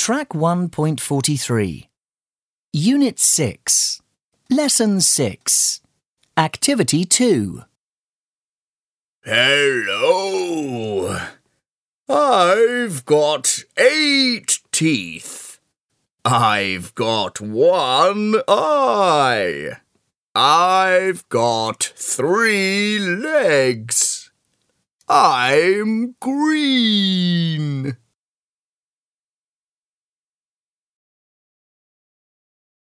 Track 1.43. Unit 6. Lesson 6. Activity 2. Hello. I've got 8 teeth. I've got 1 eye. I've got 3 legs. I'm green.